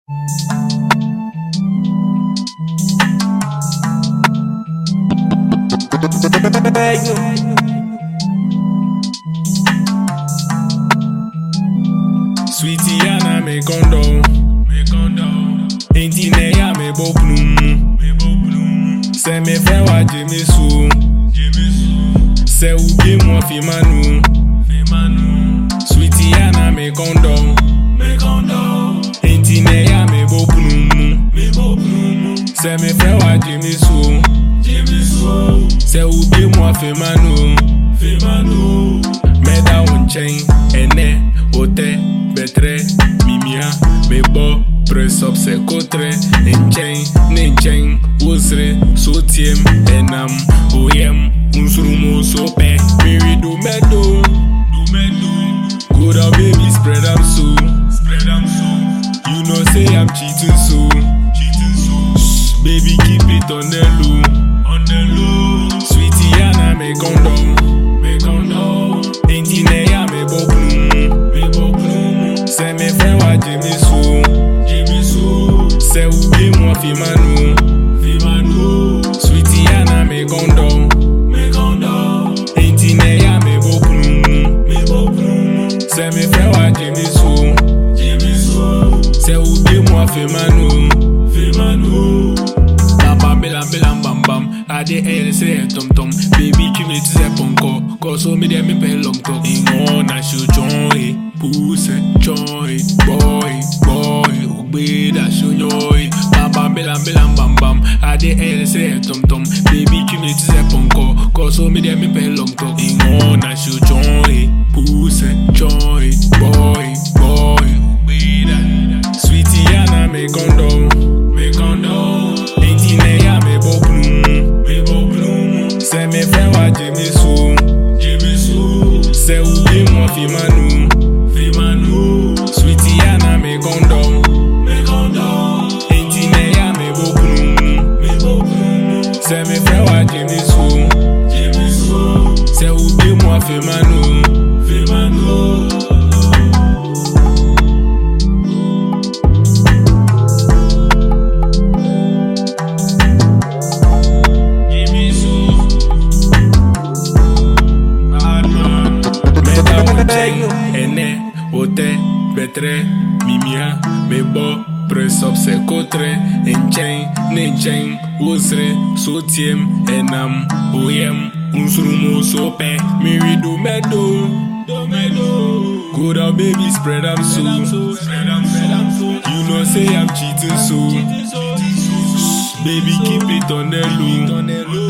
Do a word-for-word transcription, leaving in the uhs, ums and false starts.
Sweetie Anna me kondo, me kondo. Inti ne ya me bo plum, me bo plum. Se me fe wa Jimmy Sue, Jimmy Sue. Se ubi mo fi manu, fi manu. Sweetie Anna me kondo, me kondo. Inti ne ya me bo plum, me bo plum. Se me fe wa Jimmy Sue, Jimmy Sue. Se ubi mo fi manu, fi manu. Me da un chain, ene, ote. Betre, mimia, me bo, press up se kotre, enchain, nenchain, usre, sotiem, enam, oyem, unsurumo sope, miri do medo, do medo, good old baby, spread am so, spread am so, you know say I'm cheating so, cheating so, shh, baby keep it on the low, on the low, sweetie Anna me kondo, me kondo, enti ne ya me bo plum, me bo plum. Se me fe wa Jimmy Sue, Jimmy Sue. Se ubi mo fi manu, fi manu. Sweetie Anna me kondo, me kondo. Inti ne ya me bo plum, me bo plum. Se me fe wa Jimmy Sue, Jimmy Sue. Se ubi mo fi manu, fi manu. Bam bam bam bam bam. Ade air say tom tom. Baby tu me tise ponko. Koso me de me pe long talk. Ingo na show joy. Pussy, joy, boy, boy, obey that show joy. Bam bam bam bam bam bam. Ade air say tom tom. Baby tu me tise ponko. Koso me de me pe long talk. Ingo na show joy. Pussy, joy, boy, boy, obey that. Sweetie Anna me kondo, me kondo. Inti ne ya me bo plum, me bo plum. Se me fe wa Jimmy Sue, Jimmy Sue. Se ubi mo fi manu. Sweetie Anna me kondo, me kondo. Inti ne ya me bo plum, me bo plum. Se me fe wa Jimmy Sue, Jimmy Sue. Se ubi mo fi manu, fi manu. Jimmy Sue, bad man. Me da un chain, ene. Ote, betre, mimia, me bo, press up se kotre, enchain, nenchain, usre, sotiem, enam, oyem, unsurumo sope, miri do medo, do medo. Good old baby, spread am so, spread am so. You know say I'm cheating so, shh, baby keep it on the low.